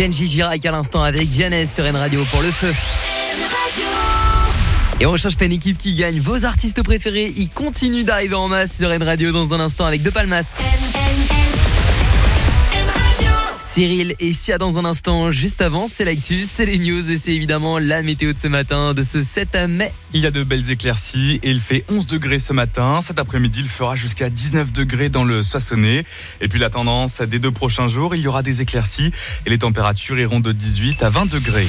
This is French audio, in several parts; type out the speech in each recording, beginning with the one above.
Kenji Girac à l'instant avec Vianney sur N Radio pour le feu. Et on change pas une équipe qui gagne. Vos artistes préférés, ils continuent d'arriver en masse sur N Radio dans un instant avec De Palmas. Cyril et Sia dans un instant. Juste avant, c'est l'actu, c'est les news et c'est évidemment la météo de ce matin, de ce 7 mai. Il y a de belles éclaircies et il fait 11 degrés ce matin. Cet après-midi, il fera jusqu'à 19 degrés dans le Soissonnais. Et puis la tendance des 2 prochains jours, il y aura des éclaircies et les températures iront de 18 à 20 degrés.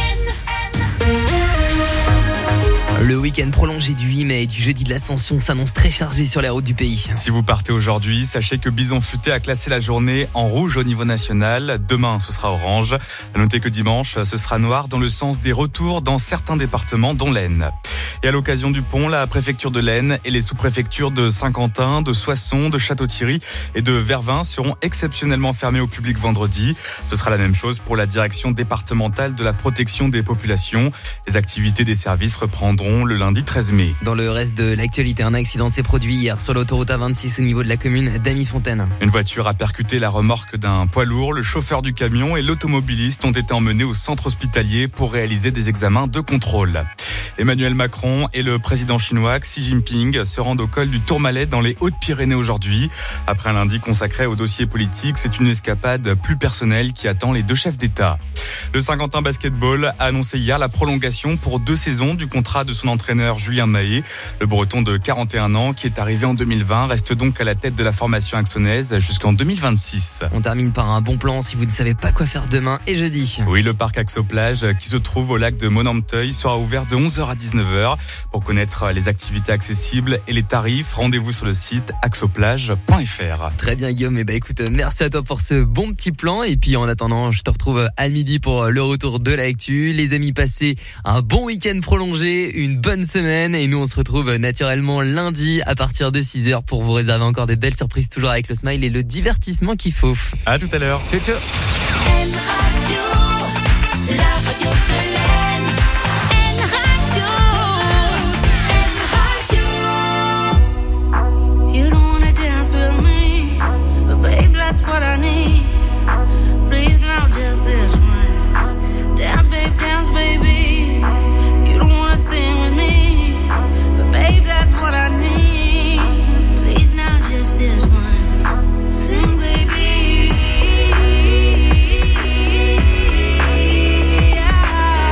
Le week-end prolongé du 8 mai et du jeudi de l'Ascension s'annonce très chargé sur les routes du pays. Si vous partez aujourd'hui, sachez que Bison Futé a classé la journée en rouge au niveau national. Demain, ce sera orange. À noter que dimanche, ce sera noir dans le sens des retours dans certains départements, dont l'Aisne. Et à l'occasion du pont, la préfecture de l'Aisne et les sous-préfectures de Saint-Quentin, de Soissons, de Château-Thierry et de Vervins seront exceptionnellement fermées au public vendredi. Ce sera la même chose pour la direction départementale de la protection des populations. Les activités des services reprendront le lundi 13 mai. Dans le reste de l'actualité, un accident s'est produit hier sur l'autoroute A26 au niveau de la commune d'Amy-Fontaine. Une voiture a percuté la remorque d'un poids lourd. Le chauffeur du camion et l'automobiliste ont été emmenés au centre hospitalier pour réaliser des examens de contrôle. Emmanuel Macron et le président chinois Xi Jinping se rendent au col du Tourmalet dans les Hautes-Pyrénées aujourd'hui. Après un lundi consacré au dossier politique, c'est une escapade plus personnelle qui attend les 2 chefs d'État. Le Saint-Quentin Basketball a annoncé hier la prolongation pour 2 saisons du contrat de son entraîneur Julien Mahé. Le Breton de 41 ans qui est arrivé en 2020 reste donc à la tête de la formation axonaise jusqu'en 2026. On termine par un bon plan si vous ne savez pas quoi faire demain et jeudi. Oui, le parc Axoplage qui se trouve au lac de Monanteuil sera ouvert de 11h à 19h. Pour connaître les activités accessibles et les tarifs, rendez-vous sur le site axoplage.fr. Très bien Guillaume, et écoute, merci à toi pour ce bon petit plan et puis en attendant, je te retrouve à midi pour le retour de l'actu. Les amis, passez un bon week-end prolongé, une bonne semaine et nous on se retrouve naturellement lundi à partir de 6h pour vous réserver encore des belles surprises, toujours avec le smile et le divertissement qu'il faut. À tout à l'heure. Ciao ciao. N Radio, la radio de l'Aisne. N Radio, N Radio. You don't wanna dance with me, but babe, that's what I need. Please now just this once. Dance baby. You don't wanna sing with me, but babe, that's what I need. Please now just this once. Sing baby. Yeah.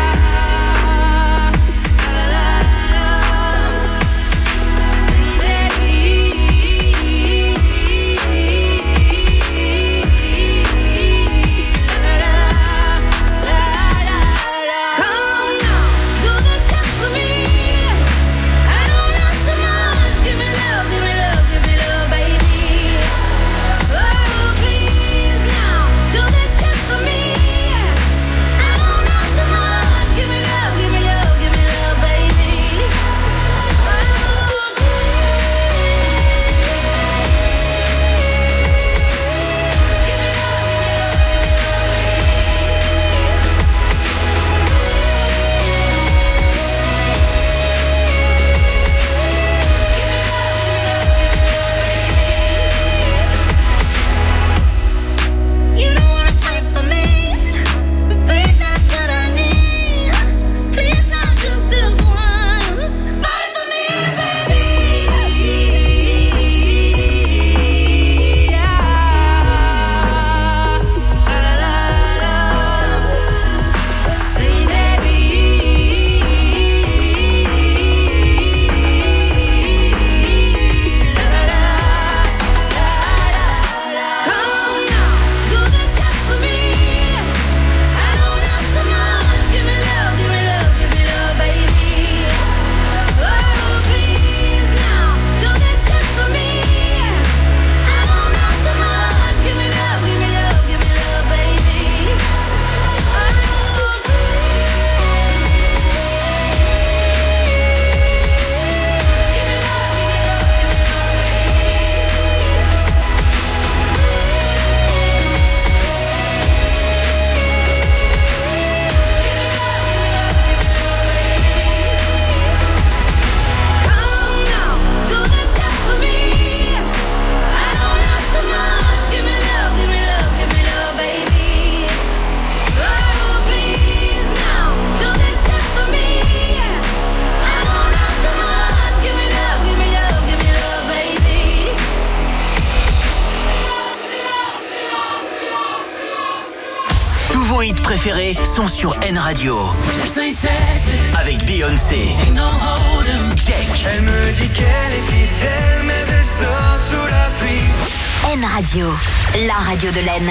préférés sont sur N Radio. Avec Beyoncé, Jack. Elle me dit qu'elle est fidèle, mais elle sort sous la pluie. N Radio, la radio de l'Aisne.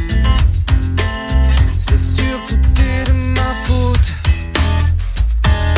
C'est sûr, tout est de ma faute.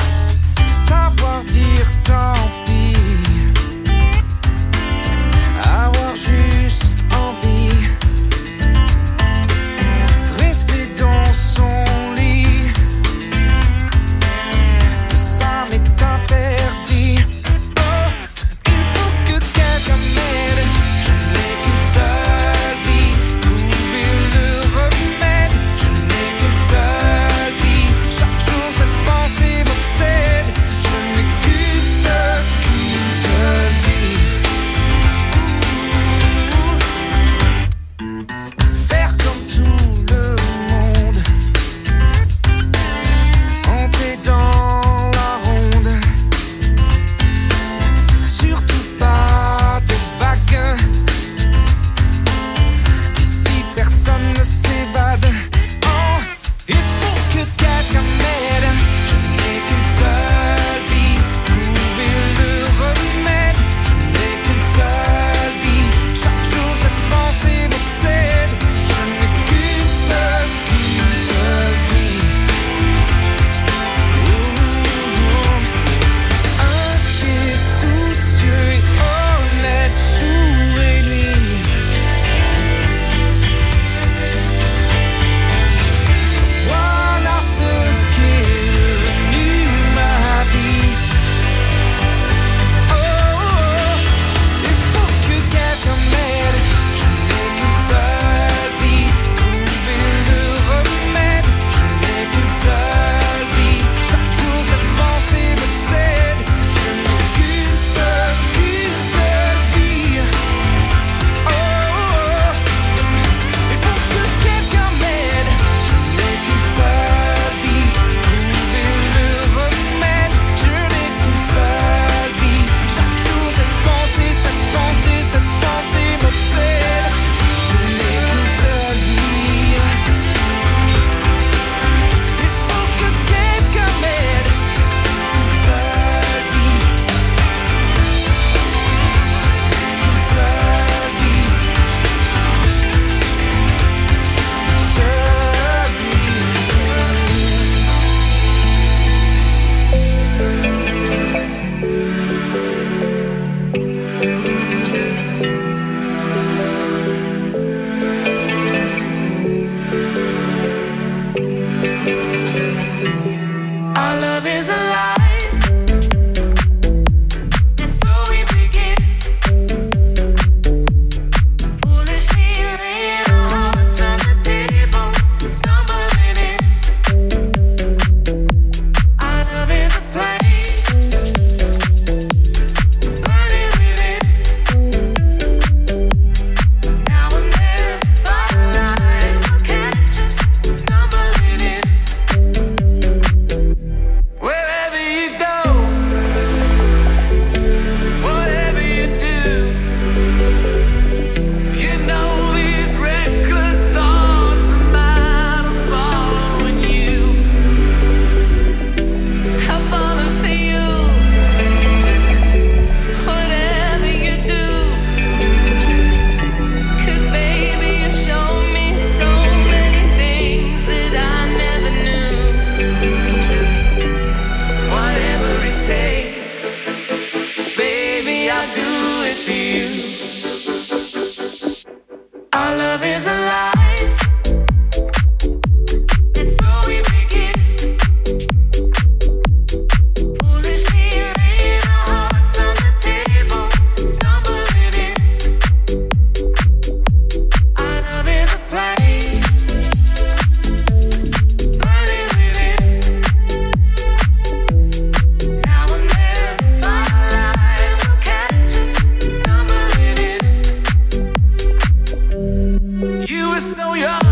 so young.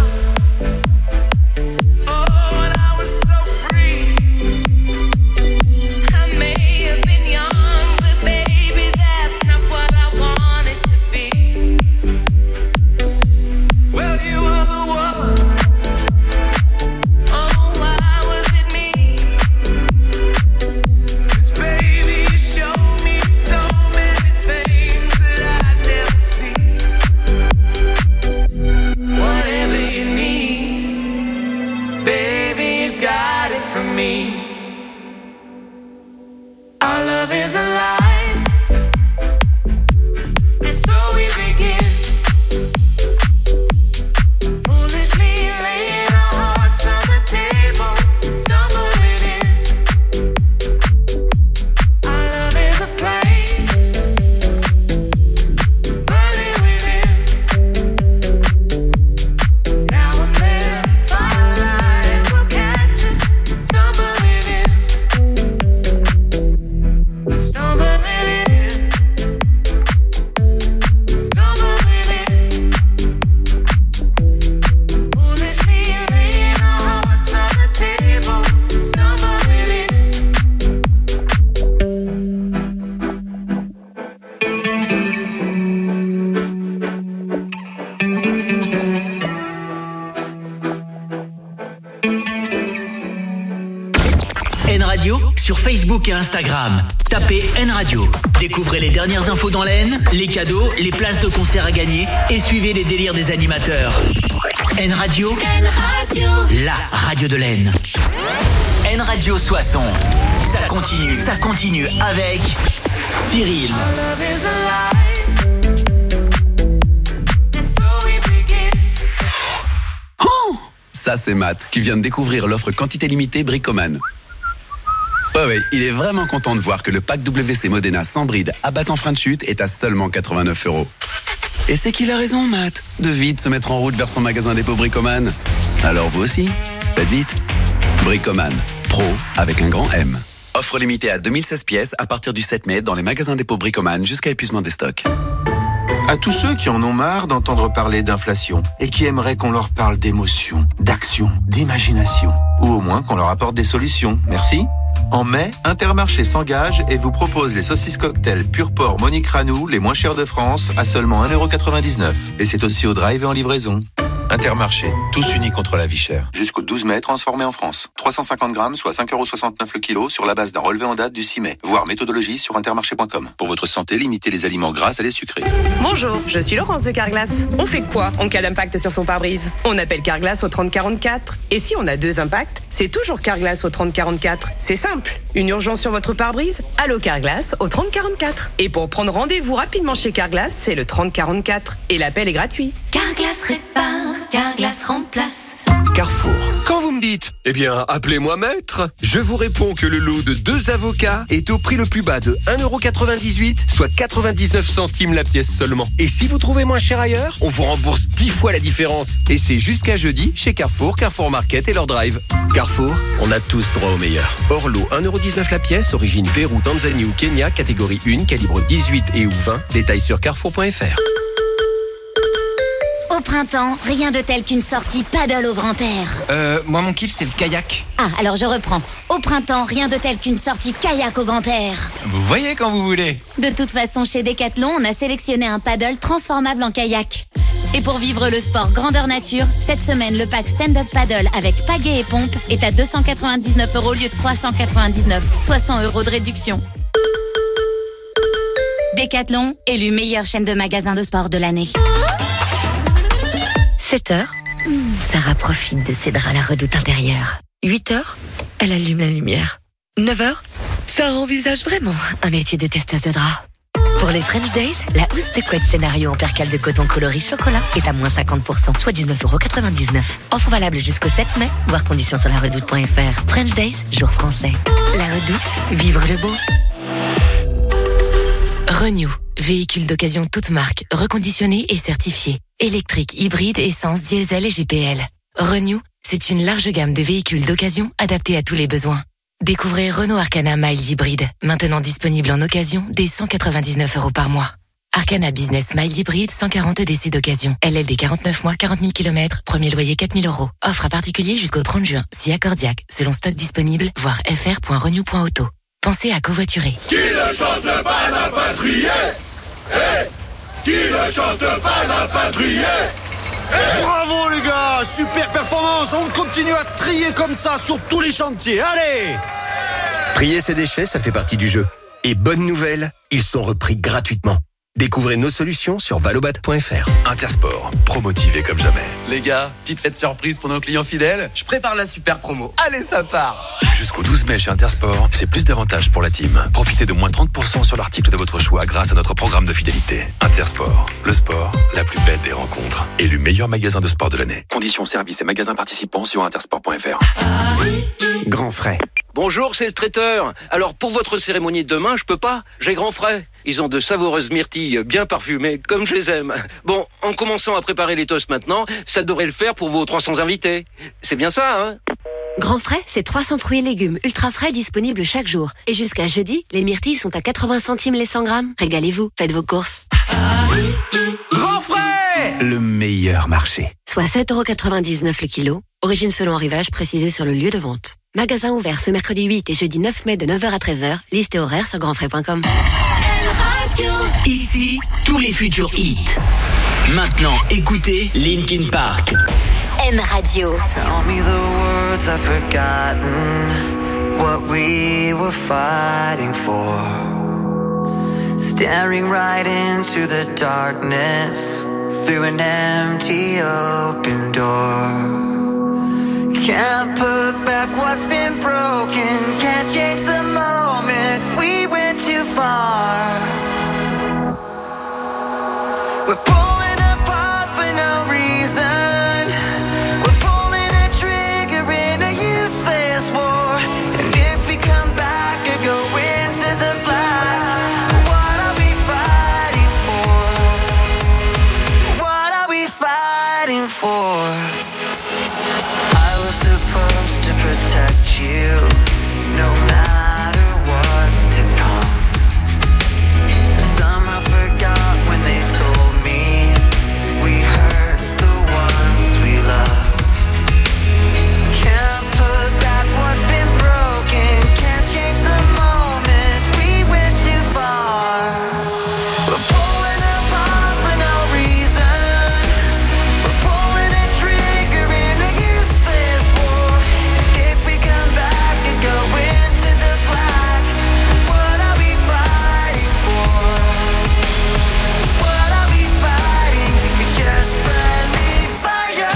Oh, and I was so free. I may have been young, but baby, that's not what I wanted to be. Well, you were the one. Oh, why was it me? 'Cause baby, you showed me so many things that I'd never seen. Whatever you need, baby, you got it from me. Our love is alive, and so we begin. Foolishly laying our hearts on the table, stumbling in. Our love is a flame, burning within. Now and then, firelight will catch us, stumbling in. Stumbling in. Stumbling in. Foolishly laying our hearts on the table, stumbling in. N Radio sur Facebook et Instagram. Tapez N Radio. Découvrez les dernières infos dans l'Aisne, les cadeaux, les places de concert à gagner et suivez les délires des animateurs. N Radio, la radio de l'Aisne. N Radio Soissons. Ça continue avec Cyril, Love is alive, and so we begin. Ça, c'est Matt, qui vient de découvrir l'offre quantité limitée Bricoman. Ouais, il est vraiment content de voir que le pack WC Modena sans bride abattant frein de chute est à seulement 89 €. Et c'est qu'il a raison, Matt, de vite se mettre en route vers son magasin dépôt Bricoman. Alors vous aussi, faites vite. Bricoman, pro avec un grand M. Offre limitée à 2016 pièces à partir du 7 mai dans les magasins dépôt Bricoman jusqu'à épuisement des stocks. À tous ceux qui en ont marre d'entendre parler d'inflation et qui aimeraient qu'on leur parle d'émotion, d'action, d'imagination, ou au moins qu'on leur apporte des solutions. Merci. En mai, Intermarché s'engage et vous propose les saucisses cocktail pur porc Monique Ranou, les moins chères de France, à seulement 1,99 €. Et c'est aussi au drive et en livraison. Intermarché, tous unis contre la vie chère. Jusqu'au 12 mai, transformé en France. 350 grammes, soit 5,69 € le kilo, sur la base d'un relevé en date du 6 mai. Voir méthodologie sur intermarché.com. Pour votre santé, limitez les aliments gras et les sucrés. Bonjour, je suis Laurence de Carglass. On fait quoi en cas d'impact sur son pare-brise? On appelle Carglass au 3044. Et si on a 2 impacts, c'est toujours Carglass au 3044. C'est simple. Une urgence sur votre pare-brise? Allô Carglass au 3044. Et pour prendre rendez-vous rapidement chez Carglass, c'est le 3044. Et l'appel est gratuit. Carglass répare, Carglass remplace. Carrefour. Quand vous me dites, eh bien, appelez-moi maître, je vous réponds que le lot de 2 avocats est au prix le plus bas de 1,98 €, soit 99 centimes la pièce seulement. Et si vous trouvez moins cher ailleurs, on vous rembourse 10 fois la différence. Et c'est jusqu'à jeudi chez Carrefour, Carrefour Market et leur drive. Carrefour, on a tous droit au meilleur. Hors lot, 1,19 € la pièce, origine Pérou, Tanzanie ou Kenya, catégorie 1, calibre 18 et ou 20. Détails sur carrefour.fr. Au printemps, rien de tel qu'une sortie paddle au grand air. Moi mon kiff c'est le kayak. Ah, alors je reprends. Au printemps, rien de tel qu'une sortie kayak au grand air. Vous voyez quand vous voulez. De toute façon, chez Decathlon, on a sélectionné un paddle transformable en kayak. Et pour vivre le sport grandeur nature, cette semaine, le pack stand-up paddle avec pagaie et pompe est à 299 € au lieu de 399, soit 100 € de réduction. Decathlon, élu meilleure chaîne de magasins de sport de l'année. 7h, Sarah profite de ses draps à la redoute intérieure. 8h, elle allume la lumière. 9h, Sarah envisage vraiment un métier de testeuse de draps. Pour les French Days, la housse de couette scénario en percale de coton coloris chocolat est à moins 50%, soit 19,99 €. Offre valable jusqu'au 7 mai, voir conditions sur laredoute.fr. French Days, jour français. La Redoute, vivre le beau. Renew, véhicule d'occasion toute marque, reconditionné et certifié. Électrique, hybride, essence, diesel et GPL. Renew, c'est une large gamme de véhicules d'occasion adaptés à tous les besoins. Découvrez Renault Arcana Mild Hybride, maintenant disponible en occasion dès 199 € par mois. Arcana Business Smile hybride, 140 EDC d'occasion. LLD 49 mois, 40 000 km, premier loyer 4 000 €. Offre à particulier jusqu'au 30 juin. Si accordiaque, selon stock disponible, voir fr.renew.auto. Pensez à covoiturer. Qui ne chante pas n'a pas trié. Qui ne chante pas n'a pas trié. Bravo les gars, super performance. On continue à trier comme ça sur tous les chantiers. Allez! Trier ses déchets, ça fait partie du jeu. Et bonne nouvelle, ils sont repris gratuitement. Découvrez nos solutions sur valobat.fr. Intersport, promotivé comme jamais. Les gars, petite fête surprise pour nos clients fidèles. Je prépare la super promo. Allez, ça part! Jusqu'au 12 mai chez Intersport, c'est plus d'avantages pour la team. Profitez de moins 30% sur l'article de votre choix grâce à notre programme de fidélité. Intersport, le sport, la plus belle des rencontres. Élu meilleur magasin de sport de l'année. Conditions, services et magasins participants sur intersport.fr. Grand frais. Bonjour, c'est le traiteur. Alors, pour votre cérémonie de demain, je peux pas. J'ai grand frais. Ils ont de savoureuses myrtilles bien parfumées, comme je les aime. Bon, en commençant à préparer les toasts maintenant, ça devrait le faire pour vos 300 invités. C'est bien ça, hein? Grand frais, c'est 300 fruits et légumes ultra frais disponibles chaque jour. Et jusqu'à jeudi, les myrtilles sont à 80 centimes les 100 grammes. Régalez-vous, faites vos courses. Grand frais! Le meilleur marché. Soit 7,99€ le kilo. Origine selon arrivage précisé sur le lieu de vente. Magasin ouvert ce mercredi 8 et jeudi 9 mai de 9h à 13h. Liste et horaire sur grandfrais.com. Ici, tous les futurs hits. Maintenant, écoutez Linkin Park. N Radio. Tell me the words I've forgotten, what we were fighting for. Staring right into the darkness, through an empty open door. Can't put back what's been broken, can't change the moment, we went too far. We're pulling apart for no reason, we're pulling a trigger in a useless war. And if we come back or go into the black, what are we fighting for? What are we fighting for? Supposed to protect you, no matter what's to come. Somehow forgot when they told me we hurt the ones we love. Can't put back what's been broken, can't change the moment, we went too far. We're pulling apart for no reason, we're pulling a trigger in a useless war. If we come back and go into the black, what are we fighting for? What are we fighting? It's just friendly fire.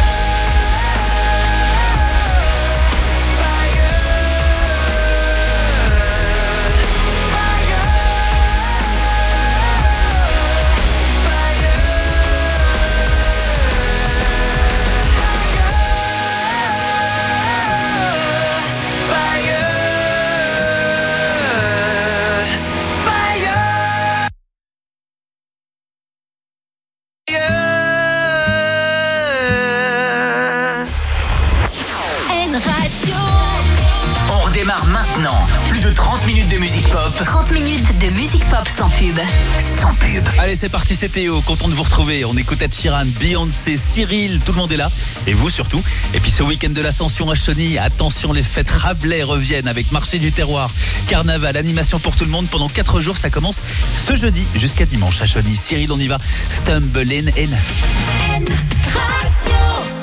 N Radio. On redémarre maintenant. Plus de 30 minutes de musique pop. 30 minutes de musique pop sans pub. Sans pub. Allez, c'est parti, c'est Théo. Content de vous retrouver. On écoute Ed Sheeran, Beyoncé, Cyril, tout le monde est là. Et vous surtout. Et puis ce week-end de l'Ascension à Chauny, attention, les fêtes Rabelais reviennent avec marché du terroir, carnaval, animation pour tout le monde. Pendant 4 jours, ça commence ce jeudi jusqu'à dimanche à Chauny. Cyril, on y va. Stumbling in. N Radio.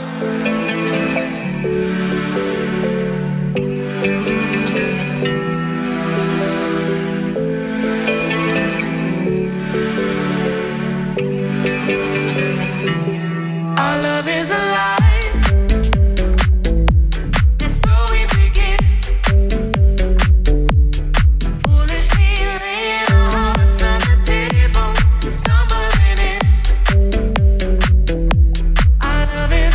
Our love is alive, and so we begin. Foolishly laying our hearts on the table, stumbling in. Our love is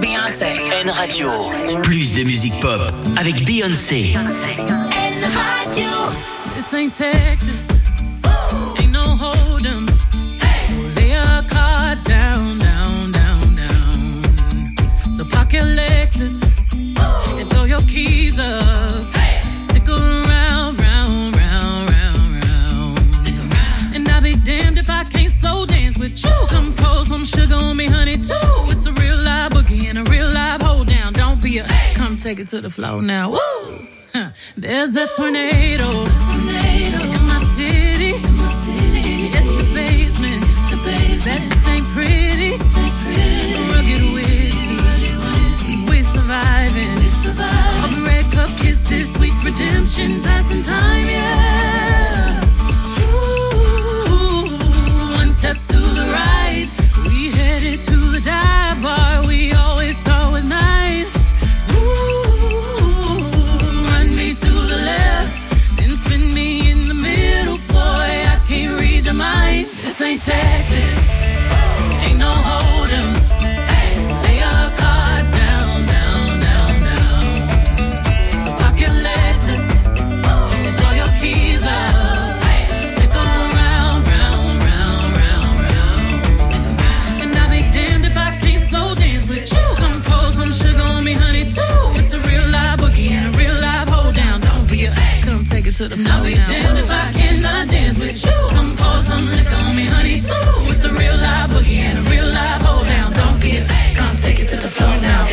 Beyoncé. N Radio. Plus de musique pop avec Beyoncé. N Radio. This ain't Texas. Ain't no hold'em. So lay your cards down, down, down, down. So park your Lexus and throw your keys up. Stick around, round, round, round, round. Stick around. And I'll be damned if I can't slow dance with you. Come pour some sugar on me, honey, too. It's a real live boogie and a real live hold down. Don't be a come take it to the floor now. Woo! There's a tornado in my city. At the basement. That ain't pretty. Rugged whiskey. We're surviving. All the red cup kisses, sweet redemption, passing time, yeah. Ooh, one step to the right, we headed to the dive bar we always thought was nice. Ooh, run me to the left, then spin me in the middle, boy, I can't read your mind. This ain't Texas, ain't no hold'em. So lay your cards down, down, down, down. So park your Lexus and throw your keys up. Stick around, round, round, round, round. And I'll be damned if I can't slow dance with you. Come pour some sugar on me, honey, too. It's a real live boogie and a real live hold down. Don't be a come take it to the floor. I'll be damned if I cannot dance with you. Come pour some liquor on me, honey, too. It's a real live boogie and a real live hold down. Don't be a come take it to the floor now.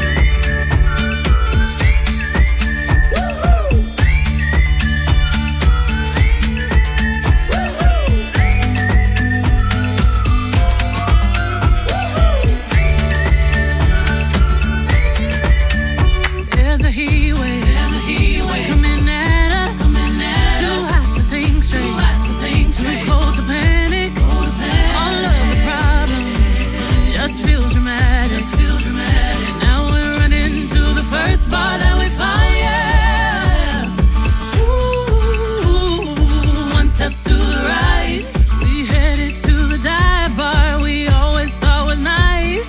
There's a heat wave coming at us. Too hot to think straight, too cold to panic. All of the problems just feel dramatic. Now we're running to the first bar that we find, yeah. Ooh, one step to the right, we headed to the dive bar we always thought was nice.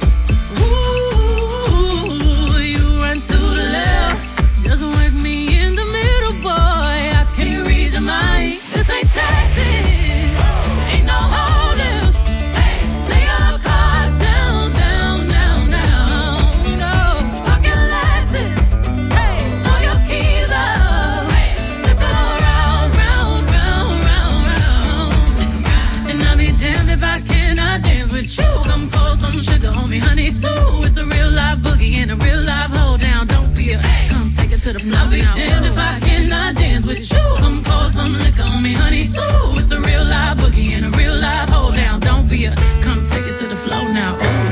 Ooh, you run to the left, just work me in the middle, boy, I can't read your mind. This ain't Texas, ain't no hold'em. Lay your cards down, down, down, down. No, pocket Lexus, throw your keys up. Stick around, round, round, round, round. And I'll be damned if I cannot dance with you. Come pour some sugar on me, honey, too. It's a real live boogie and a real live hold down. Don't be a come take it to the floor. I'll be damned if I cannot dance with you. Come pour some liquor on me, honey, too. It's a real live boogie and a real live hold down. Don't be a come take it to the floor now. Ooh.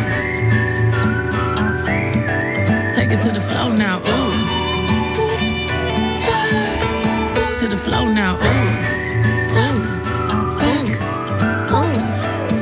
Take it to the floor now. Ooh. Oops, spurs. To the floor now. Ooh. Top, back, oops.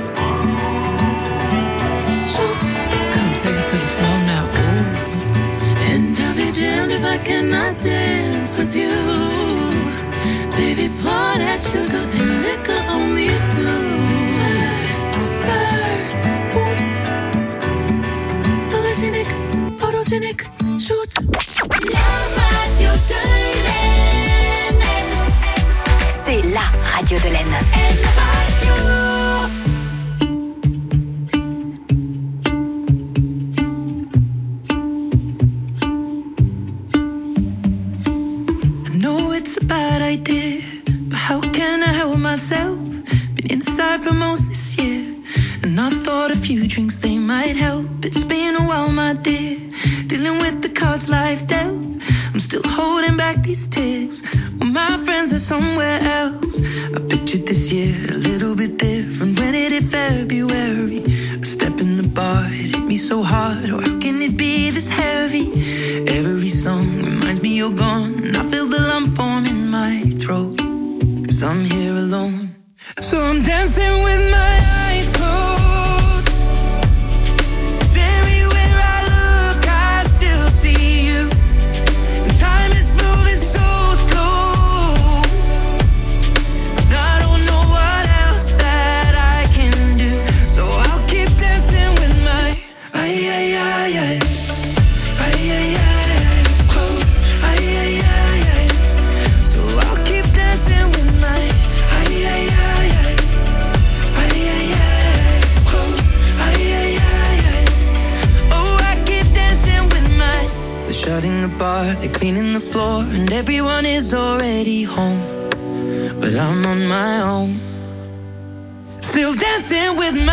Shoot. Come take it to the floor now. Ooh. And I'll be damned if I cannot dance with you. Baby, pour that sugar and liquor on me too. Spurs, boots, sologenic, photogenic, shoot. La radio de l'Aisne. C'est la radio de l'Aisne. N Radio. I know it's a bad idea, but how can I help myself? Been inside for most this year, and I thought a few drinks they might help. It's been a while, my dear, dealing with the cards life dealt. I'm still holding back these tears, well, my friends are somewhere else. I pictured this year a little bit different when it hit February. A step in the bar, it hit me so hard, oh how can it be this heavy? Every song reminds me you're gone, and I feel the lump form in my throat, 'cause I'm here alone. So I'm dancing with my eyes closed, 'cause everywhere I look I still see you, and time is moving so slow, and I don't know what else that I can do, so I'll keep dancing with my ay, ay, ay, ay. So I'll keep dancing with my oh, I keep dancing with my. They're shutting the bar, they're cleaning the floor, and everyone is already home. But I'm on my own, still dancing with my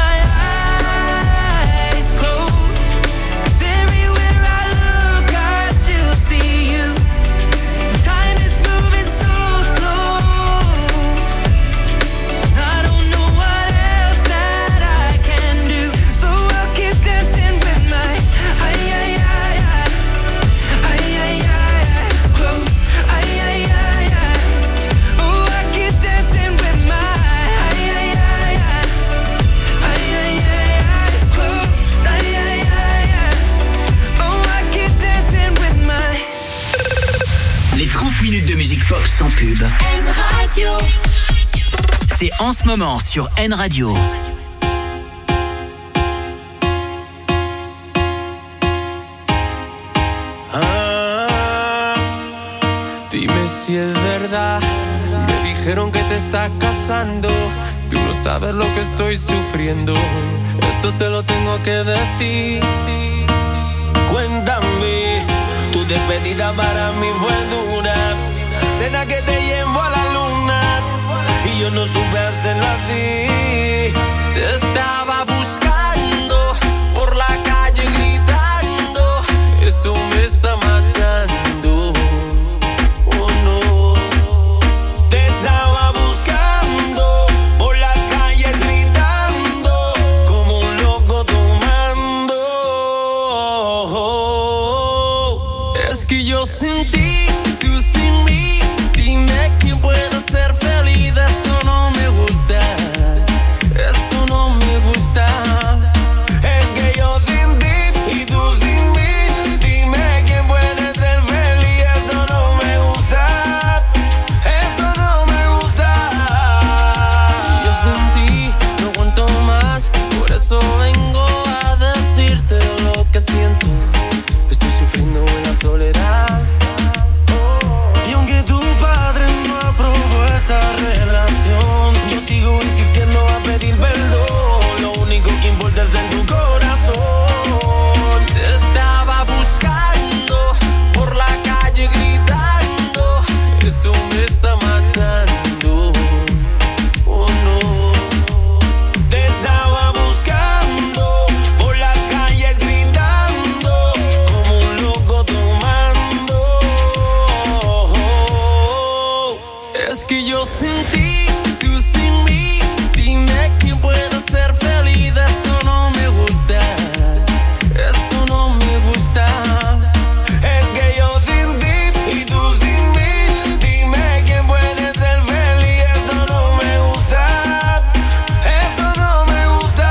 eyes closed. 'Cause everywhere I look, I still see you. Time is moving so slow. I don't know what else that I can do, so I'll keep dancing with my eyes closed. Oh, I keep dancing with my eyes closed. Oh, I keep dancing with my. Les 30 minutes de musique pop sans pub. N Radio. C'est en ce moment sur N Radio. Dime si es verdad, me dijeron que te estás casando. Tú no sabes lo que estoy sufriendo, esto te lo tengo que decir. Cuéntame, tu despedida para mí fue dura. Cena que te llevo a la luna y yo no supe hacerlo así. Te estaba buscando por la calle gritando, esto me está matando. Oh no. Te estaba buscando por las calles gritando como un loco tomando. Es que yo sin ti, tú sin mí, dime quién puede ser feliz. Esto no me gusta, esto no me gusta. Es que yo sin ti y tú sin mí, dime quién puede ser feliz. Eso no me gusta, eso no me gusta. Yo sin ti no aguanto más, por eso vengo a decirte lo que siento. Estoy sufriendo en la soledad. Y aunque tu padre no aprobó esta relación, yo sigo insistiendo a pedir perdón. Lo único que importa es en tu corazón. Te estaba buscando por la calle gritando, esto me está matando. Oh no. Te estaba buscando por las calles gritando como un loco tomando. Es que yo sin ti, tú sin mí, dime quién puede ser feliz. Esto no me gusta, esto no me gusta. Es que yo sin ti y tú sin mí, dime quién puede ser feliz. Eso no me gusta, eso no me gusta.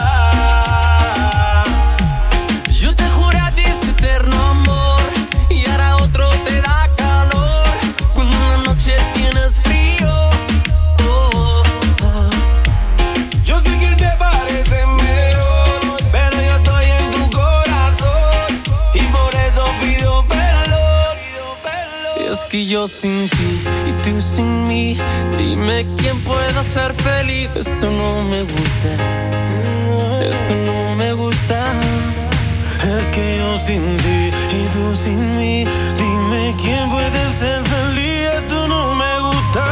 Yo te juré a ti ese eterno amor y ahora otro te da calor cuando en la noche tienes frío. Oh, oh. Yo sé que él te parece mejor, pero yo estoy en tu corazón y por eso pido perdón. Es que yo sin ti y tú sin mí, dime quién puede ser feliz. Esto no me gusta, esto no me gusta. Es que yo sin ti y tú sin mí, dime quién puede ser feliz. Esto no me gusta.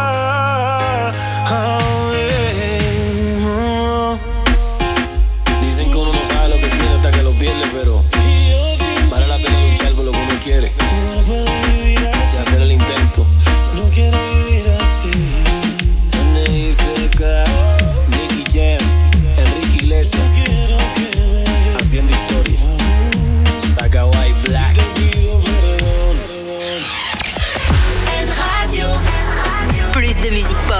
Dicen que uno no sabe lo que tiene hasta que lo pierde, pero vale la pena luchar por lo que uno quiere y hacer el intento. No quiero vivir así. NICK, Nicky Jam, Enrique Iglesias, haciendo historia. Saga White Black. N Radio. Plus de musique pop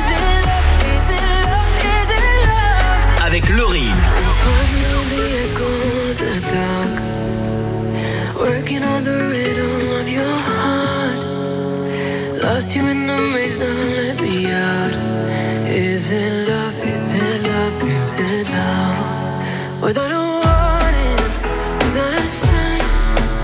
Avec Laurine. Working on the rhythm of your heart. Lost you in the maze, now let me out. Is it love? Is it love? Is it love? Without a warning, without a sign,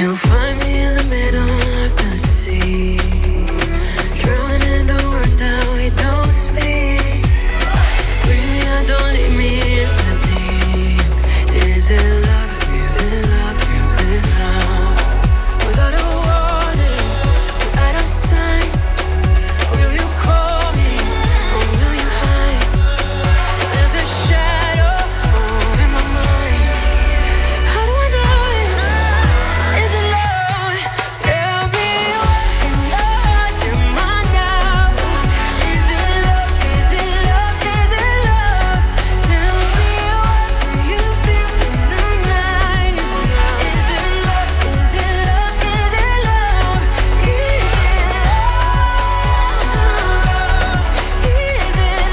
You'll find me in the middle of the sea, drowning in the words that we don't speak. Bring me out, don't leave me in the deep. Is it love? Is it love? Is it love? Without a warning, without a sign, will you call me or will you hide? There's a shadow over my mind. How do I know it? Is it love? Tell me what you love in my now. Is it love? Is it love? Is it love? Tell me what do you feel in the night? Is it love? Is it love? Is it love? Is it love? Is it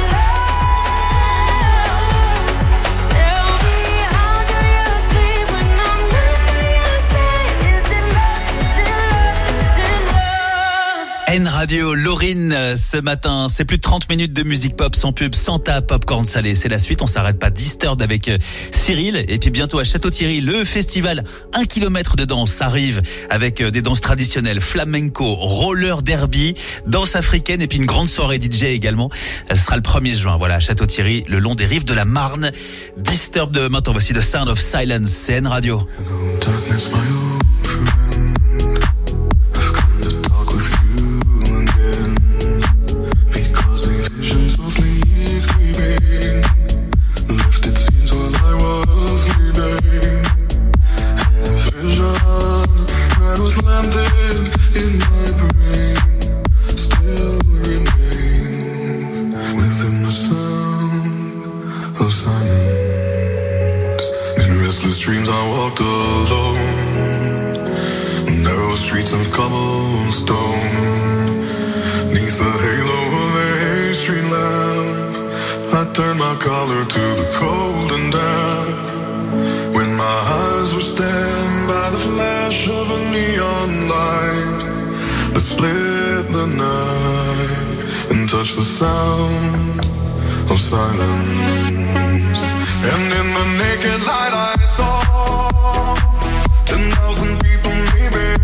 love? Tell me how do you sleep when I'm not by your side? Is it love? Is it love? Is it love? N Radio, Laurine, ce matin, c'est plus de 30 minutes de musique pop sans pub, sans ta popcorn salé. C'est la suite, on s'arrête pas. Disturbed avec Cyril. Et puis bientôt à Château-Thierry, le festival 1 km de danse arrive avec des danses traditionnelles, flamenco, roller derby, danse africaine et puis une grande soirée DJ également. Ce sera le 1er juin, voilà, à Château-Thierry, le long des rives de la Marne. Disturbed maintenant, voici The Sound of Silence, c'est N Radio. Darkness, my old friend. I've come to talk with you again. Because a vision softly creeping left its scenes while I was sleeping. And the vision that was planted in my brain still remains within the sound of silence. In restless dreams I walked alone, narrow streets of cobblestone, neath the halo of a street lamp. I turned my collar to the cold and damp, when my eyes were stabbed by the flash of a neon light that split the night and touched the sound of silence. And in the naked light I saw 10,000 people maybe,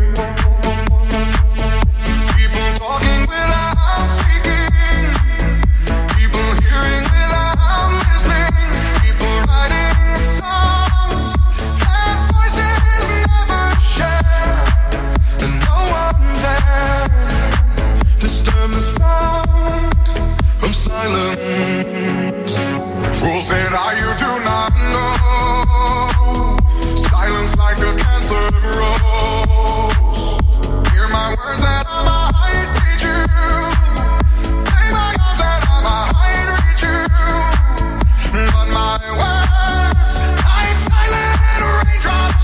people talking without speaking, people hearing without listening, people writing songs that voices never share, and no one dared disturb the sound of silence. Fools said, you do not know. Silence like a cancer grows. Hear my words that I might teach you. Play my arms that I might reach you. But my words, like silent raindrops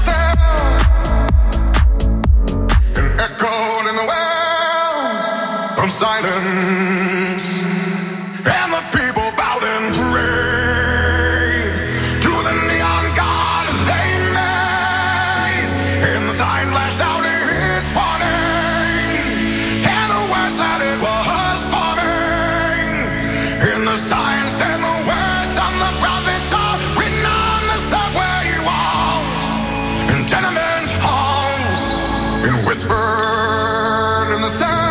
fell and echoed in the wells of silence. And the people bowed and prayed to the neon god they made. And the sign flashed out its warning, and the words that it was forming. And the sign said the words on the prophets are written on the subway walls and tenement halls, and whispered in the sound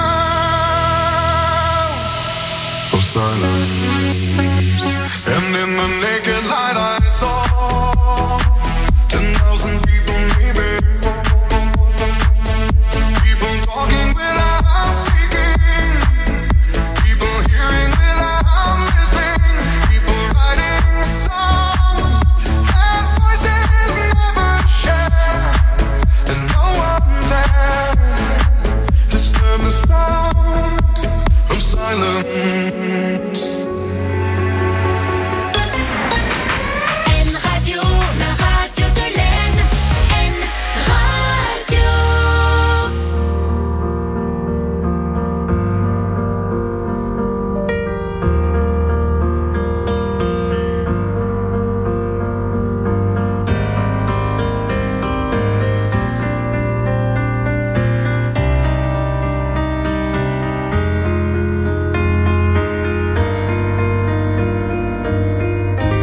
of silence. And in the naked light I saw 10,000 people maybe, people talking without speaking, people hearing without listening, people writing songs that voices never share, and no one dared disturb the sound of silence. N Radio, la radio de l'Aisne. N Radio.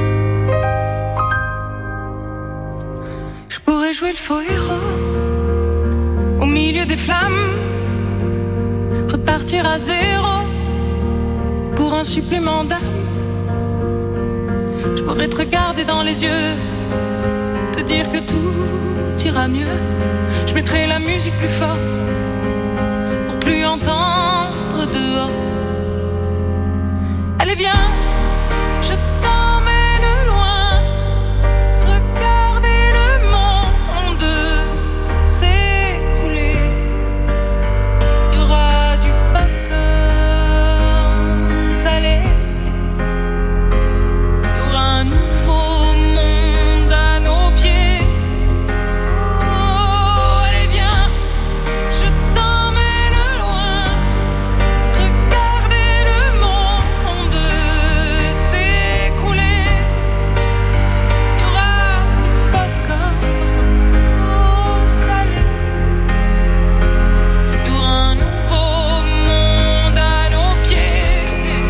Je pourrais jouer le faux héros, des flammes, repartir à zéro pour un supplément d'âme. Je pourrais te regarder dans les yeux, te dire que tout ira mieux. Je mettrai la musique plus fort pour plus entendre dehors. Allez viens, je t'emmène loin, regarder le monde s'écrouler. Il y aura du popcorn salé, il y aura un nouveau monde à nos pieds. Oh, allez viens, je t'emmène loin, regarder le monde s'écrouler. Il y aura du popcorn salé, il y aura un nouveau monde à nos pieds.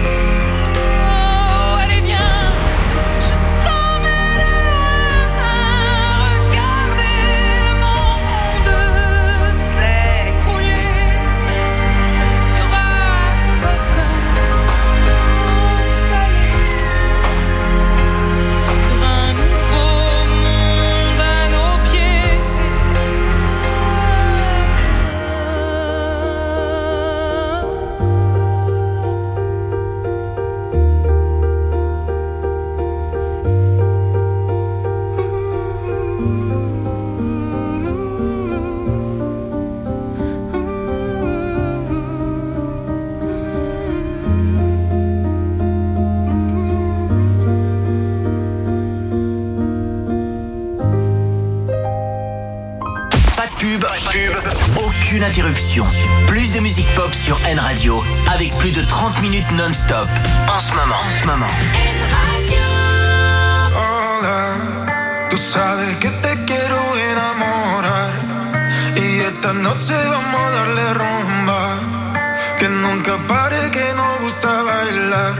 Oh, allez viens, je t'emmène loin, regarder le monde s'écrouler. Il y aura du popcorn salé, il y aura un nouveau monde à nos pieds. Pas de pub, aucune interruption. Plus de musique pop sur N Radio avec plus de 30 minutes non-stop. En ce moment. Hola, tú sabes que te quiero enamorar y esta noche vamos a darle rumba, que nunca pare, que nos gusta bailar,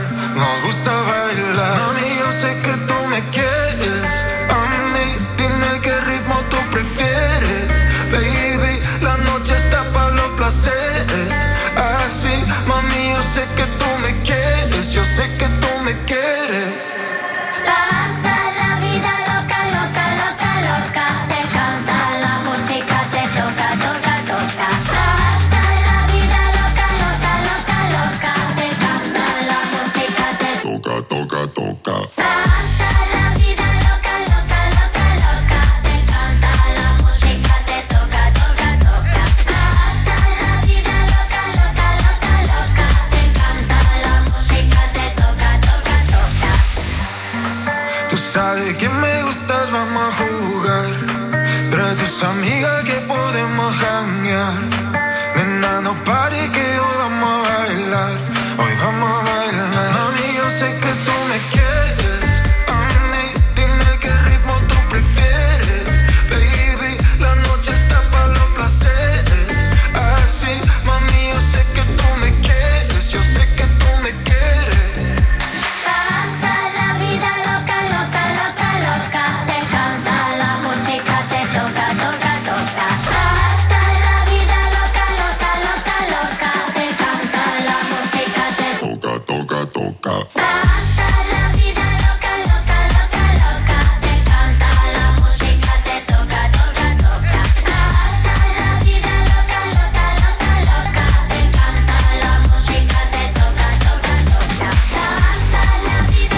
Mami, yo sé que tú me quieres, a mí dime qué ritmo tú prefieres, baby, la noche está para los placeres, así, mami, yo sé que tú me quieres, yo sé que tú me quieres. Hasta la vida loca, loca, loca, loca. Te canta la música, te toca, toca, toca. Hasta la vida loca, loca, loca, loca. Te canta la música, te Toca, toca, toca. hasta la vida loca, loca, loca, loca. Te canta la música, te toca, toca, toca. Hasta la vida loca, loca, loca, loca. Te canta la música, te toca, toca, toca. Tú sabes que me gustas, vamos a jugar. Trae tus amigas que podemos janguear. Nena, no pare que hoy vamos a bailar. Hoy vamos a bailar. Mami, yo sé que tú me quieres. A mí, dime qué ritmo tú prefieres. Baby, la noche está para los placeres. Así, mami, yo sé que tú me quieres. Yo sé que tú me quieres. Hasta la vida loca, loca, loca, loca. Te canta la música, te toca, toca, toca. Hasta la vida loca, loca, loca, loca. Te canta la música, te Toca, toca, toca. hasta la vida loca, loca, loca, loca. Te canta la música, te toca, toca, toca. Hasta la vida loca, loca, loca, loca. Te canta la música, te toca, toca, toca. Hasta la vida,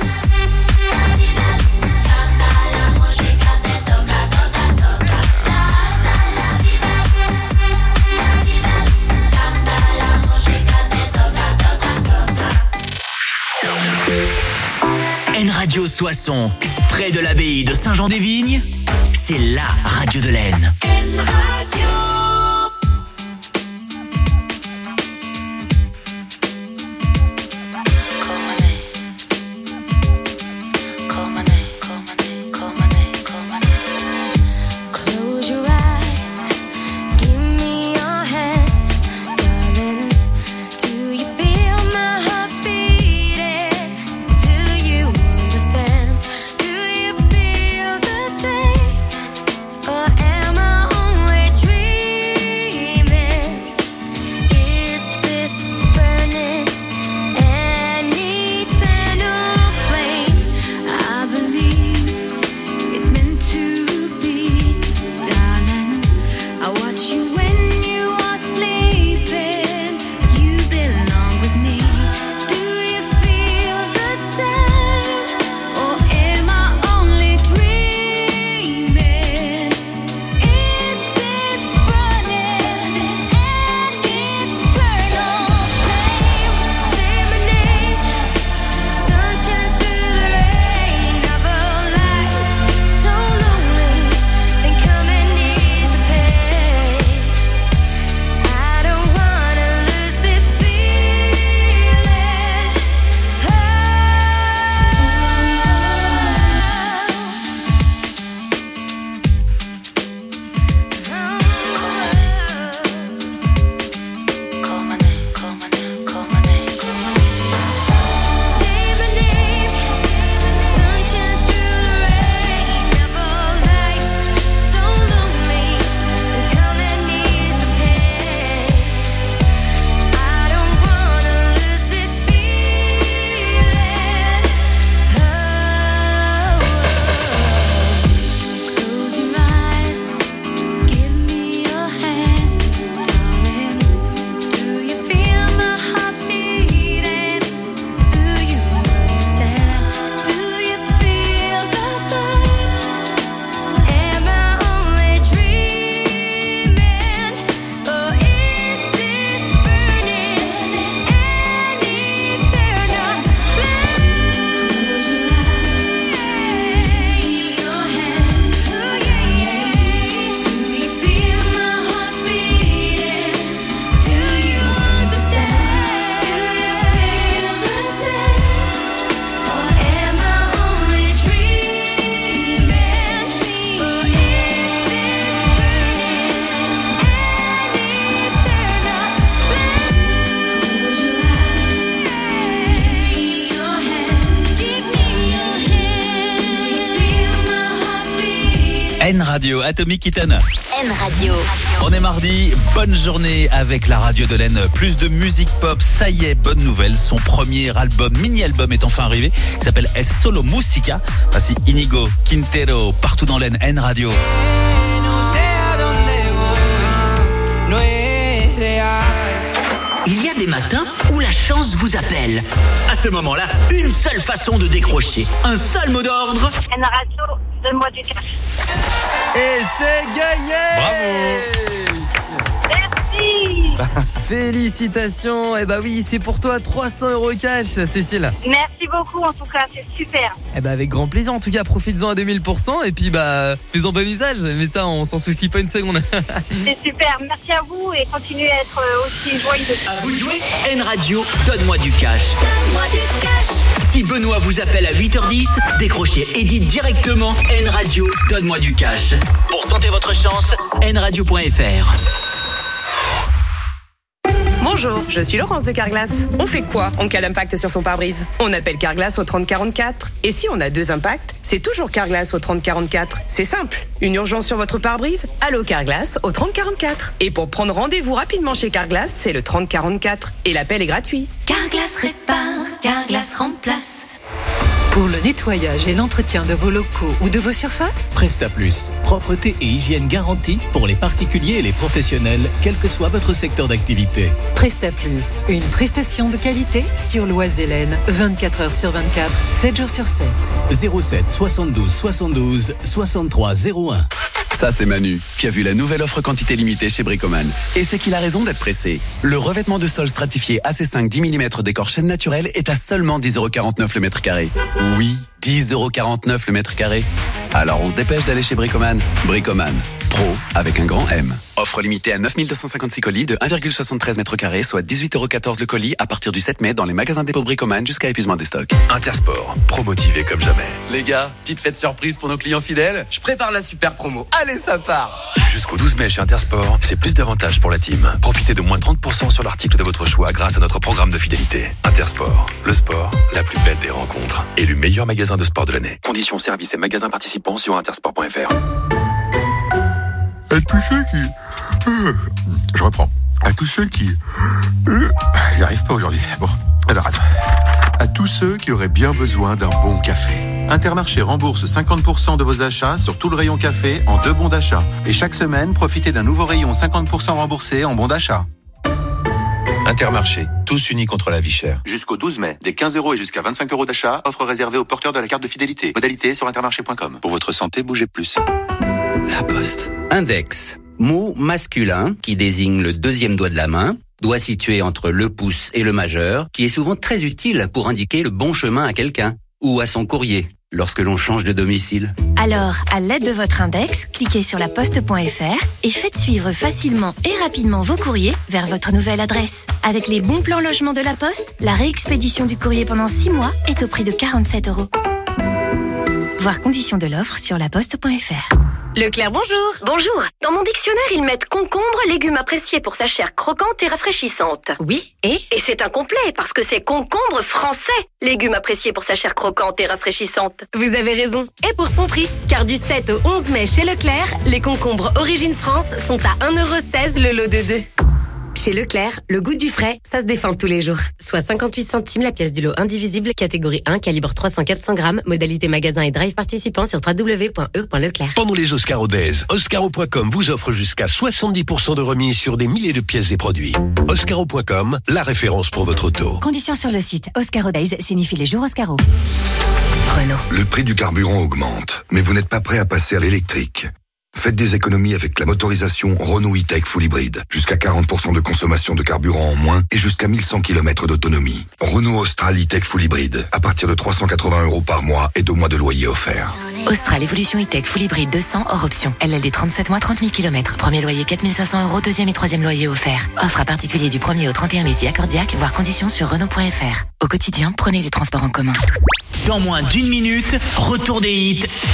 canta la música, te toca, toca, toca. Hasta la vida, canta la música, te toca, toca, toca. N Radio Soissons, près de l'abbaye de Saint-Jean-des-Vignes, c'est la radio de l'Aisne. Close your eyes, give me your hand, darling. Do you feel my heart beating? Do you understand? Do you feel the same? Or am I only N Radio, Atomic Kitten. N Radio. On est mardi, bonne journée avec la radio de l'Aisne. Plus de musique pop, ça y est, bonne nouvelle. Son premier album, mini-album est enfin arrivé, qui s'appelle Es Solo Musica. Voici Inigo Quintero, partout dans l'Aisne, N Radio. Il y a des matins où la chance vous appelle. À ce moment-là, une seule façon de décrocher. Un seul mot d'ordre. N Radio, donne-moi du cash. Et c'est gagné! Bravo! Merci! Félicitations! Eh bah oui, c'est pour toi 300 € cash, Cécile. Merci beaucoup, en tout cas, c'est super. Eh bah avec grand plaisir, en tout cas, profites-en à 2000% et puis bah, fais-en bon usage. Mais ça, on s'en soucie pas une seconde. C'est super, merci à vous et continuez à être aussi joyeux. À vous de jouer. N Radio, donne-moi du cash. Donne-moi du cash. Si Benoît vous appelle à 8h10, décrochez et dites directement N Radio, donne-moi du cash. Pour tenter votre chance, nradio.fr. Bonjour, je suis Laurence de Carglass. On fait quoi en cas d'impact sur son pare-brise? On appelle Carglass au 3044. Et si on a 2 impacts, c'est toujours Carglass au 3044. C'est simple. Une urgence sur votre pare-brise? Allô Carglass au 3044. Et pour prendre rendez-vous rapidement chez Carglass, c'est le 3044. Et l'appel est gratuit. Carglass répare, Carglass remplace. Pour le nettoyage et l'entretien de vos locaux ou de vos surfaces, Presta Plus, propreté et hygiène garantie pour les particuliers et les professionnels, quel que soit votre secteur d'activité. Presta Plus, une prestation de qualité sur l'Oise-et-Laisne, 24 heures sur 24, 7 jours sur 7. 07 72 72 63 01. Ça, c'est Manu, qui a vu la nouvelle offre quantité limitée chez Bricoman. Et c'est qu'il a raison d'être pressé. Le revêtement de sol stratifié AC5 10 mm décor chêne naturel est à seulement 10,49 € le mètre carré. Oui, 10,49€ le mètre carré. Alors on se dépêche d'aller chez Bricoman. Bricoman, pro avec un grand M. Offre limitée à 9256 colis de 1,73 mètres carrés, soit 18,14€ le colis à partir du 7 mai dans les magasins dépôt Bricoman jusqu'à épuisement des stocks. Intersport, pro motivé comme jamais. Les gars, petite fête surprise pour nos clients fidèles. Je prépare la super promo. Allez, ça part! Jusqu'au 12 mai chez Intersport, c'est plus d'avantages pour la team. Profitez de moins 30% sur l'article de votre choix grâce à notre programme de fidélité. Intersport, le sport, la plus belle des rencontres. Élu meilleur magasin de sport de l'année. Conditions, services et magasins participants sur intersport.fr. À tous ceux qui... Je reprends. À tous ceux qui... J'y arrive pas aujourd'hui. Bon, alors attends. À tous ceux qui auraient bien besoin d'un bon café. Intermarché rembourse 50% de vos achats sur tout le rayon café en 2 bons d'achat. Et chaque semaine, profitez d'un nouveau rayon 50% remboursé en bons d'achat. Intermarché, tous unis contre la vie chère. Jusqu'au 12 mai, des 15 € et jusqu'à 25 € d'achat, offre réservée aux porteurs de la carte de fidélité. Modalité sur intermarché.com. Pour votre santé, bougez plus. La Poste. Index. Mot masculin qui désigne le deuxième doigt de la main, doigt situé entre le pouce et le majeur, qui est souvent très utile pour indiquer le bon chemin à quelqu'un ou à son courrier lorsque l'on change de domicile. Alors, à l'aide de votre index, cliquez sur laposte.fr et faites suivre facilement et rapidement vos courriers vers votre nouvelle adresse. Avec les bons plans logement de la Poste, la réexpédition du courrier pendant 6 mois est au prix de 47 €. Voir conditions de l'offre sur laposte.fr. Leclerc, bonjour. Bonjour. Dans mon dictionnaire, ils mettent concombre, légume apprécié pour sa chair croquante et rafraîchissante. Oui, et c'est incomplet parce que c'est concombre français, légume apprécié pour sa chair croquante et rafraîchissante. Vous avez raison. Et pour son prix, car du 7 au 11 mai chez Leclerc, les concombres Origine France sont à 1,16 € le lot de 2. Chez Leclerc, le goût du frais, ça se défend tous les jours. Soit 58 centimes la pièce du lot indivisible, catégorie 1, calibre 300-400 grammes, modalité magasin et drive participant sur www.e.leclerc. Pendant les Oscaro Days, Oscaro.com vous offre jusqu'à 70% de remise sur des milliers de pièces et produits. Oscaro.com, la référence pour votre auto. Conditions sur le site. Oscaro Days signifie les jours Oscaro. Renault. Le prix du carburant augmente, mais vous n'êtes pas prêt à passer à l'électrique. Faites des économies avec la motorisation Renault E-Tech Full Hybrid. Jusqu'à 40% de consommation de carburant en moins et jusqu'à 1100 km d'autonomie. Renault Austral E-Tech Full Hybrid. À partir de 380 € par mois et 2 mois de loyer offert. Austral Evolution E-Tech Full Hybrid 200 hors option. LLD 37 mois, 30 000 km. Premier loyer 4 500 €, deuxième et troisième loyer offert. Offre à particulier du 1er au 31 mai si accordiaque, voir conditions sur Renault.fr. Au quotidien, prenez les transports en commun. Dans moins d'1 minute, retour des hits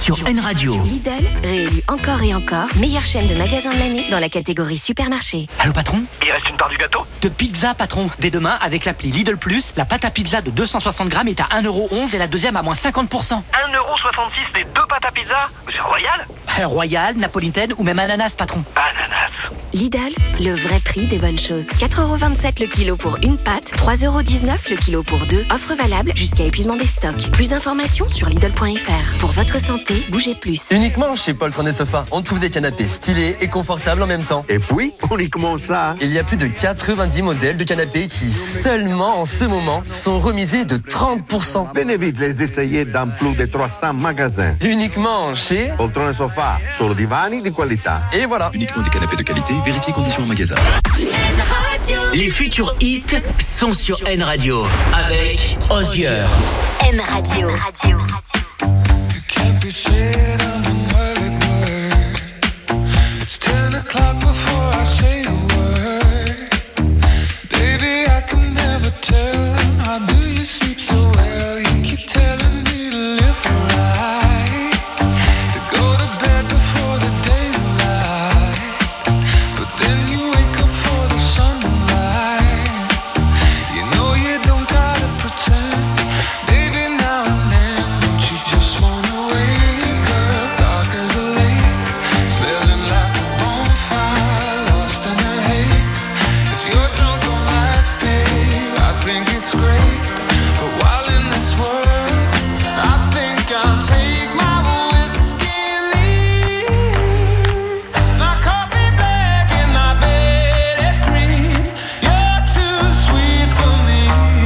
sur N Radio. Lidl, réélu encore et encore, meilleure chaîne de magasins de l'année dans la catégorie supermarché. Allô patron? Il reste une part du gâteau? De pizza patron. Dès demain, avec l'appli Lidl Plus, la pâte à pizza de 260 grammes est à 1,11€ et la deuxième à moins 50%. 1,66€ des 2 pâtes à pizza? C'est royal? Royal, napolitaine ou même ananas patron. Ananas. Lidl, le vrai prix des bonnes choses. 4,27€ le kilo pour une pâte, 3,19€ le kilo pour deux. Offre valable jusqu'à épuisement des stocks. Plus d'informations sur Lidl.fr. Pour votre santé, bougez plus. Uniquement chez Poltron et Sofa, on trouve des canapés stylés et confortables en même temps. Et puis, uniquement ça. Il y a plus de 90 modèles de canapés qui, seulement en ce moment, sont remisés de 30%. Venez vite les essayer dans plus de 300 magasins. Uniquement chez Poltron et Sofa, solo divani di qualità. Et voilà. Uniquement des canapés de qualité, vérifiez conditions en magasin. Les futurs hits sont sur N Radio avec Osier. N Radio. Can't be shit, I'm an early bird. It's 10 o'clock before I say a word. Baby, I can never tell. How do you sleep so well? You keep telling me to live right, to go to bed before the daylight. But then you wake up for the sunrise. You know you don't gotta pretend. Baby, now and then, don't you just wanna wake up dark as a lake, smelling like a bonfire, lost in a haze. If you're drunk on life, babe, I think it's great. But while in this world, I think I'll take my whiskey and leave. My coffee black and my bed at 3. You're too sweet for me.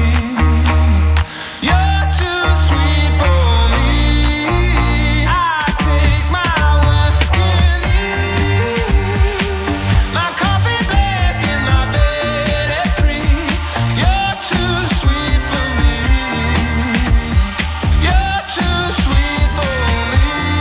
You're too sweet for me. I take my whiskey and leave. My coffee black and my bed at 3. You're too sweet for me. You're too sweet for me.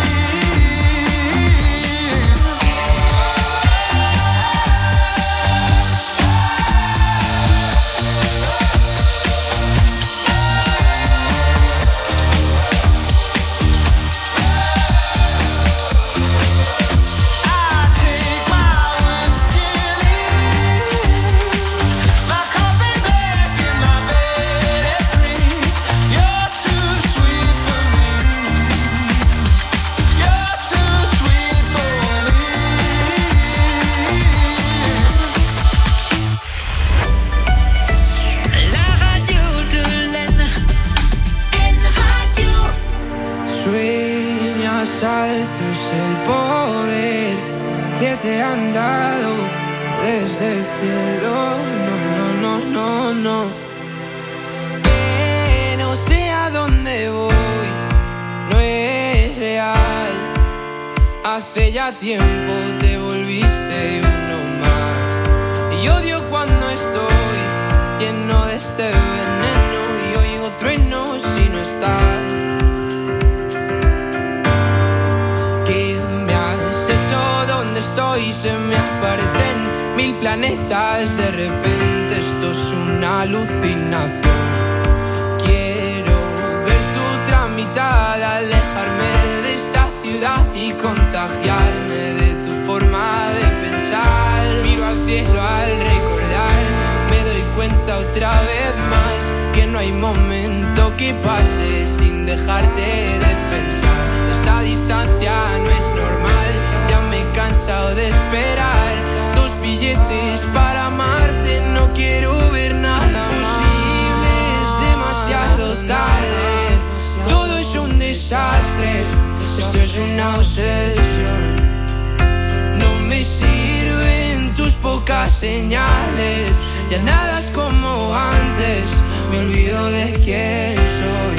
Take my whiskey and leave. My coffee black and my bed at 3. You're too sweet for me. You're too sweet for me. La radio de l'N. N Radio. Sueñas alto es el poder que te han dado desde el cielo. No, no, no, no, no. Que no sé a dónde voy, no es real. Hace ya tiempo te volviste uno más. Y odio cuando estoy lleno de este veneno y oigo truenos si no estás. ¿Qué me has hecho? ¿Dónde estoy? Se me aparecen 1000 planetas. De repente esto es una alucinación. Quiero ver tu mitad, alejarme de esta ciudad y contagiarme de tu forma de pensar. Miro al cielo al recordar, me doy cuenta otra vez más que no hay momento que pase sin dejarte de pensar. Esta distancia no es normal, ya me he cansado de esperar. 2 billetes para amarte, no quiero ver nada posible, es demasiado tarde. Todo es un desastre, esto es una obsesión. No me sirven tus pocas señales, ya nada es como antes, me olvido de quién soy.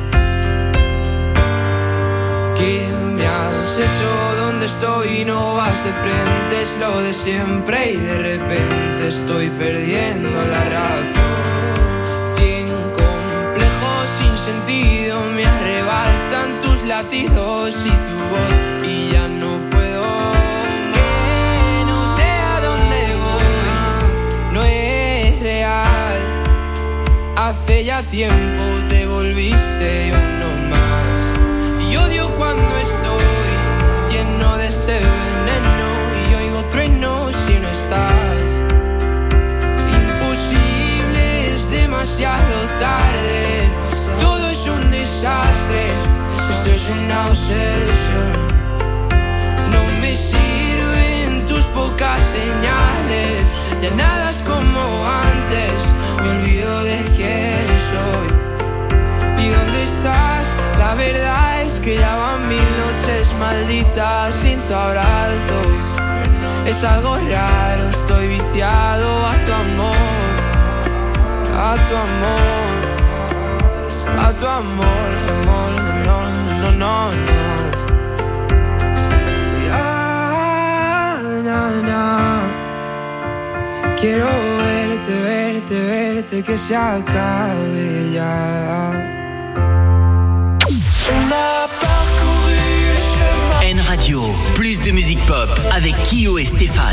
¿Qué me has hecho? ¿Dónde estoy? No vas de frente, es lo de siempre y de repente estoy perdiendo la razón. 100 complejos sin sentido me arrebatan tus latidos y tu voz y ya no puedo. Que no sé a dónde voy, no es real. Hace ya tiempo te volviste uno más y odio cuando estoy este veneno y oigo truenos si no estás. Imposible, es demasiado tarde. Todo es un desastre, esto es una obsesión. No me sirven tus pocas señales, ya nada es como antes, me olvido de quién soy. ¿Y dónde estás? La verdad es que ya van 1000 noches malditas sin tu abrazo. Es algo raro, estoy viciado a tu amor, a tu amor, a tu amor, amor, no, no, no, no. Ya, na, na. Quiero verte, verte, verte, que se acabe ya. N Radio, plus de musique pop avec Kyo et Stéphane.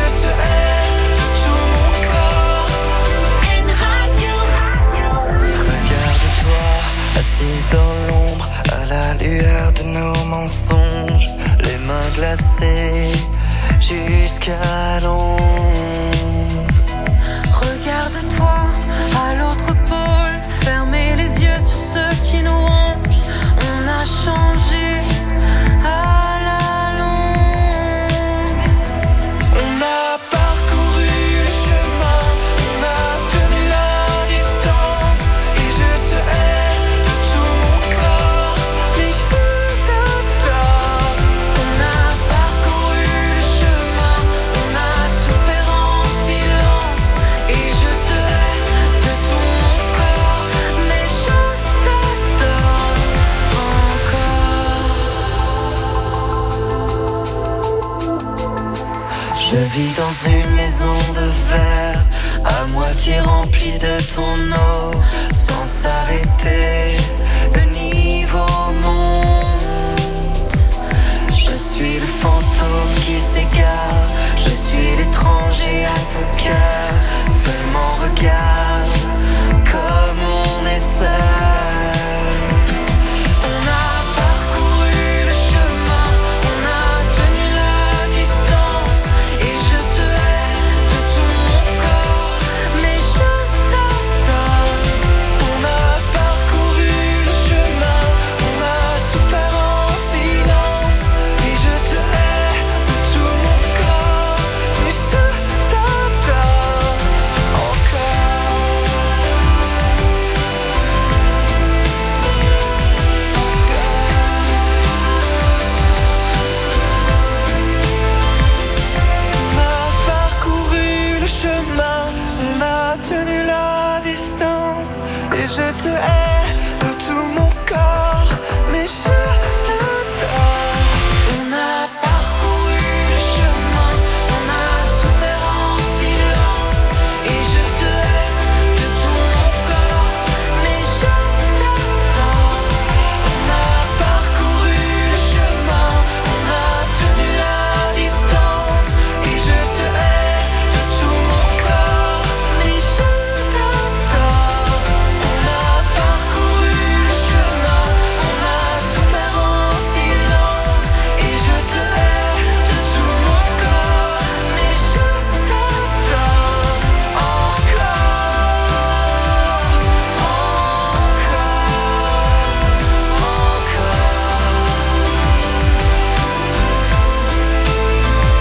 Regarde-toi, assise dans l'ombre, à la lueur de nos mensonges, les mains glacées jusqu'à l'ombre. Regarde-toi, à l'autre pôle, fermez les yeux sur ceux qui nous rongent. On a changé à la longue. On a parcouru le chemin, on a tenu la distance, et je te hais de tout mon corps, mais je t'adore. On a parcouru le chemin, on a souffert en silence, et je te hais de tout mon corps, mais je t'adore encore. Je vis dans une maison de verre, à moitié remplie de ton eau, sans s'arrêter, le niveau monte. Je suis le fantôme qui s'égare